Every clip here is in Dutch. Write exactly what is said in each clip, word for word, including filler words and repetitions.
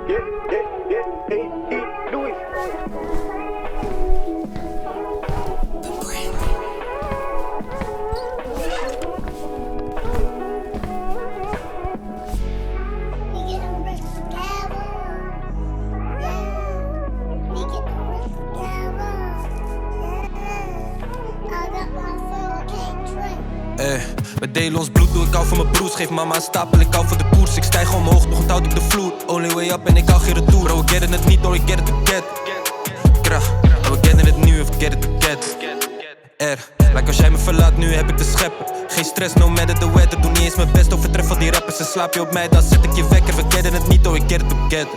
Eh, we delen ons bloed, doe ik hou van mijn broers. Geef mama een stapel, ik hou van de koers. Ik stijg omhoog, nog onthoud ik de vloer. Only way up en ik hou geen retour. Bro, we getten het niet, or we get it to get. Krach, en we getten het nu, of get it to get. R, like als jij me verlaat, nu heb ik te scheppen. Geen stress, no matter the weather. Doe niet eens mijn best, overtref al die rappers. En slaap je op mij, dan zet ik je wekker. We getten het niet, or we get it to get.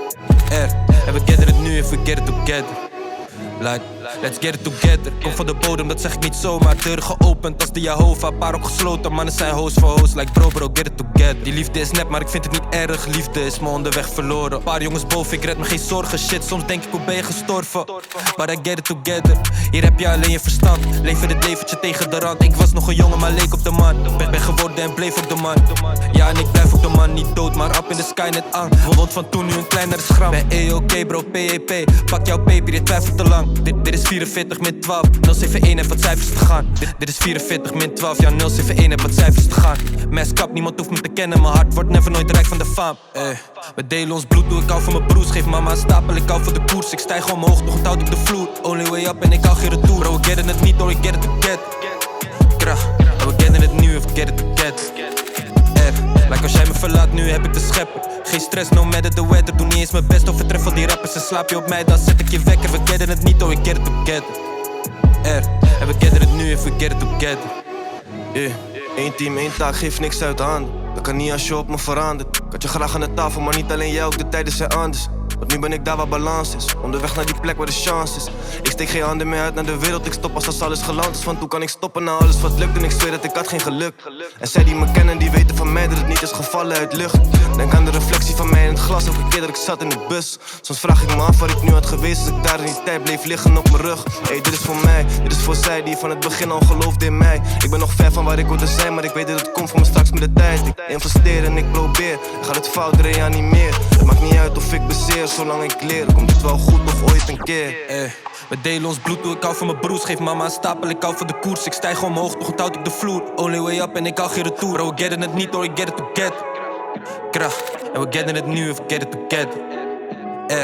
R, en we getten het nu, if we get it together. Like, let's get it together. Kom van de bodem, dat zeg ik niet zomaar. Deuren geopend als de Jehovah, paar ook gesloten. Mannen zijn host voor host, like bro bro, get it together. Die liefde is nep, maar ik vind het niet erg. Liefde is me onderweg verloren. Paar jongens boven, ik red me geen zorgen. Shit, soms denk ik hoe ben je gestorven. But I get it together. Hier heb je alleen je verstand. Leven dit leventje tegen de rand. Ik was nog een jongen, maar leek op de man. Ben, ben geworden en bleef ook de man. Ja, en ik blijf ook de man, niet dood, maar up in the sky net aan. Wond van toen, nu een kleinere schram. Ben E O K bro, P E P. Pak jouw paper, je twijfelt te lang. Dit, dit is vierenveertig min twaalf, nul zeven een heeft wat cijfers te gaan. Dit, dit is vierenveertig min twaalf, ja nul zeven een heeft wat cijfers te gaan. Meskap, niemand hoeft me te kennen, mijn hart wordt never nooit rijk van de faam. Eh, we delen ons bloed, doe ik hou van mijn broers. Geef mama een stapel, ik hou van de koers. Ik stijg omhoog, nog onthoud ik de vloer. Only way up en ik hou geen retour. Bro, we getten het niet, or we get it to get. Krach, en we getten het nu, of get it to get. R, like als jij me verlaat, nu heb ik te scheppen. Geen stress, no matter the weather. Doe niet eens mijn best, overtref al die rappers. En slaap je op mij, dan zet ik je wekker. We getten het niet, or we get it together. R, en we getten het nu, if we get it together. Yeah. Eén team, één taak, geeft niks uit de handen. Dat kan niet als je op me verandert. Ik had je graag aan de tafel, maar niet alleen jij, ook de tijden zijn anders. Want nu ben ik daar waar balans is, onderweg naar die plek waar de chance is. Ik steek geen handen meer uit naar de wereld, ik stop als als alles geland is. Want hoe kan ik stoppen na alles wat lukt en ik zweer dat ik had geen geluk. En zij die me kennen, die weten van mij dat het niet is gevallen uit lucht. Denk aan de reflectie van mij in het glas, elke keer dat ik zat in de bus. Soms vraag ik me af waar ik nu had geweest als ik daar in die tijd bleef liggen op mijn rug. Hey, dit is voor mij, dit is voor zij die van het begin al geloofde in mij. Ik ben nog ver van waar ik wilde zijn, maar ik weet dat het komt voor me straks met de tijd. Ik investeer en ik probeer, en ga het fout reanimeren. Het maakt niet uit of ik bezeer, zolang ik leer, komt het wel goed of ooit een keer. Eh, we delen ons bloed, doe ik hou van mijn broers. Geef mama een stapel, ik hou van de koers. Ik stijg omhoog, nog onthoud ik de vloer. Only way up en ik hou geen retour. Bro, we getten het niet, or we get it to get. Krach, en we getten het nu, of get it to get. R.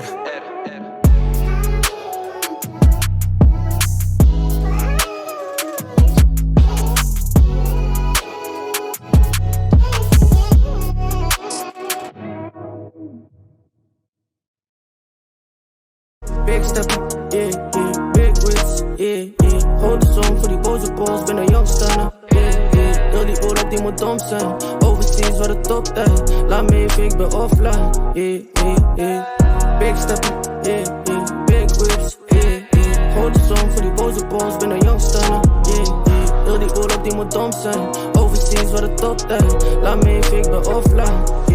Big steppin', yeah, yeah, big whips, yeah, yeah. Hold de zon voor die boze boys, ben een youngster, yeah, yeah. Heel die oorlog die moet dom zijn, overseas waar de top tijd. Laat me even, ik ben offline, yeah, yeah, yeah. Big steppin', yeah, yeah, big whips, yeah, yeah. Hold de zon voor die boze boys, ben een youngster, yeah, yeah. Heel die oorlog die moet dom zijn, overseas waar de top tijd. Laat me even, ik ben offline, yeah.